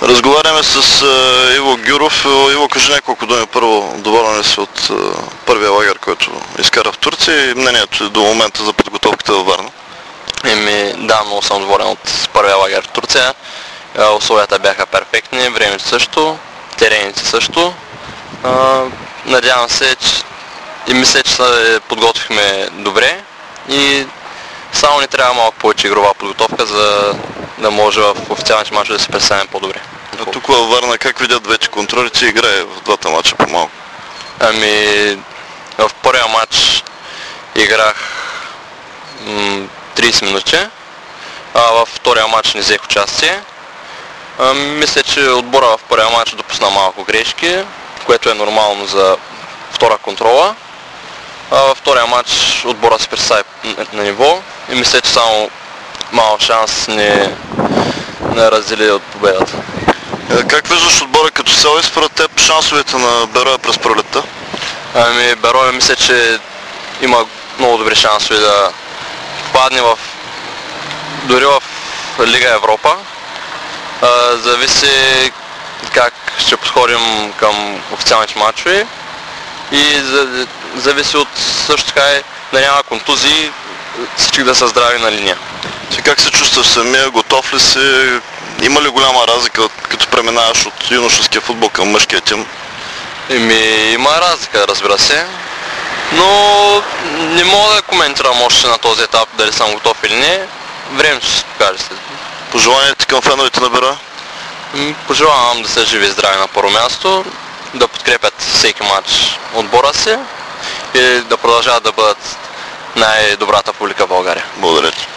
Разговаряме с Иво Гюров. Иво, кажи няколко думи. Първо, доволен ли си от първия лагер, който изкара в Турция и мнението до момента за подготовката във Варна? Да, много съм доволен от първия лагер в Турция. Условията бяха перфектни, времето също, терените също. Надявам се, и мисля, че се подготвихме добре и само ни трябва малко повече игрова подготовка, за да може в официалните мачове да се представим по-добре. А тук във Варна как видят вече контролите и играе в двата мача по-малко? В първия матч играх 30 минути, а във втория матч не взех участие. Мисля, че отбора в първия матч допусна малко грешки, което е нормално за втора контрола. Във втория матч отбора се представи на ниво и мисля, че само малък шанс не раздели от победата. Как виждаш отбора като цяло и според теб шансовете на Берое през пролетта? Берое мисля, че има много добри шансове да попадне дори в Лига Европа. Зависи как ще подходим към официалните матчове и зависи от също така да няма контузии, всички да са здрави на линия. Ти как се чувстваш самия? Готов ли си? Има ли голяма разлика като преминаваш от юношеския футбол към мъжкия тим? Има разлика, разбира се, но не мога да коментирам още на този етап дали съм готов или не. Времето ще се покаже след. Пожелания ти към феновете на Берое? Пожелавам да са живи и здрави на първо място, да подкрепят всеки матч отбора си и да продължават да бъдат най-добрата публика в България. Благодаря ти.